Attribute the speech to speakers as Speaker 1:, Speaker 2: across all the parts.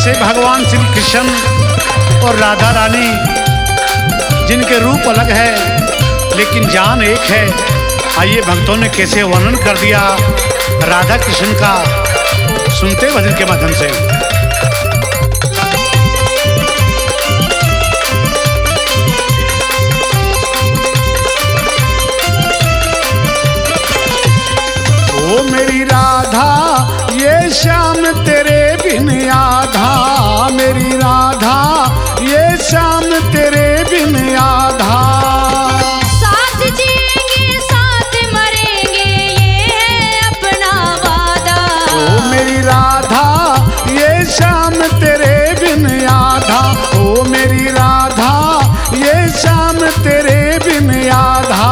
Speaker 1: कैसे भगवान श्री कृष्ण और राधा रानी, जिनके रूप अलग है लेकिन जान एक है, आइए भक्तों ने कैसे वर्णन कर दिया राधा कृष्ण का, सुनते भजन के माध्यम से। ओ मेरी राधा ये श्याम तेरे बिन आधा, मेरी राधा ये श्याम तेरे बिन आधा।
Speaker 2: साथ जिएंगे साथ मरेंगे ये है अपना वादा।
Speaker 1: ओ मेरी राधा ये श्याम तेरे बिन आधा, ओ मेरी राधा ये श्याम तेरे बिन आधा।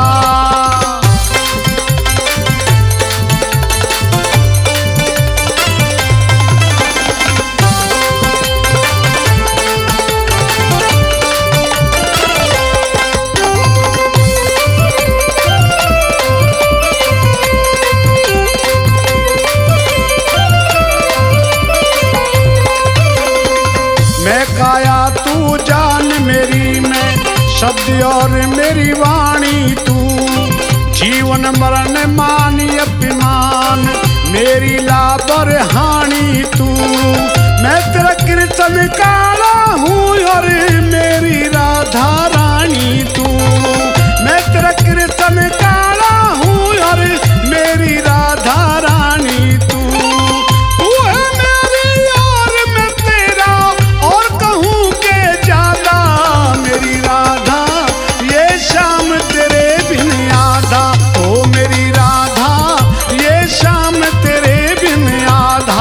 Speaker 1: मैं काया तू जान मेरी, मैं शब्द और मेरी वाणी तू, जीवन मरण मानी अभिमान मेरी लाबर हानि तू। मैं तेरा कीर्तन काला हूँ और मेरी राधा रानी तू, मैं तेरा कीर्तन काला हूँ और मेरी राधा रानी तू। तू है मेरी और मैं तेरा और कहूँ के ज्यादा, मेरी राधा ये श्याम तेरे बिन आधा, ओ मेरी राधा ये श्याम तेरे बिन आधा।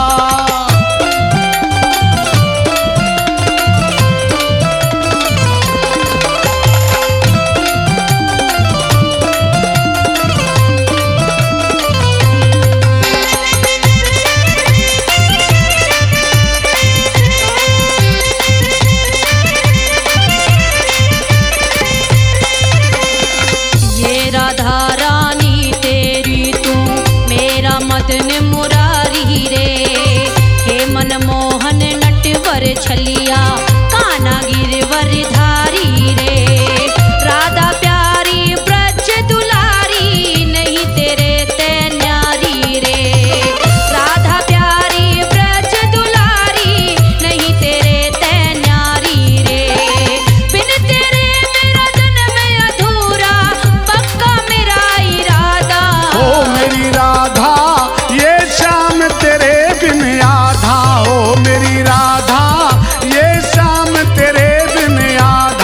Speaker 2: ये राधा रानी तेरी तू मेरा मदन मुरारी रे, हे मनमोहन नटवर छलिया काना गिरवर धारी रे। राधा प्यारी ब्रज दुलारी नहीं तेरे ते न्यारी रे, राधा प्यारी ब्रज दुलारी नहीं तेरे ते न्यारी रे। बिन तेरे मेरा जन्म अधूरा पक्का मेरा इरादा।
Speaker 1: ओ मेरी राधा ये श्याम तेरे बिन आधा, ओ मेरी राधा ये श्याम तेरे बिन आधा।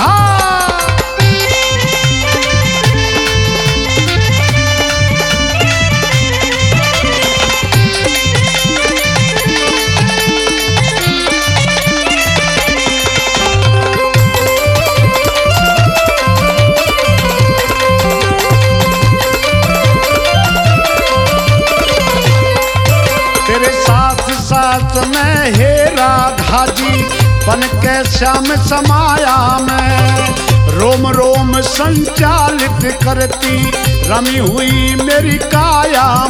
Speaker 1: तेरे साथ साथ मैं हे राधा जी बन के श्याम समाया मैं, रोम रोम संचालित करती रमी हुई मेरी काया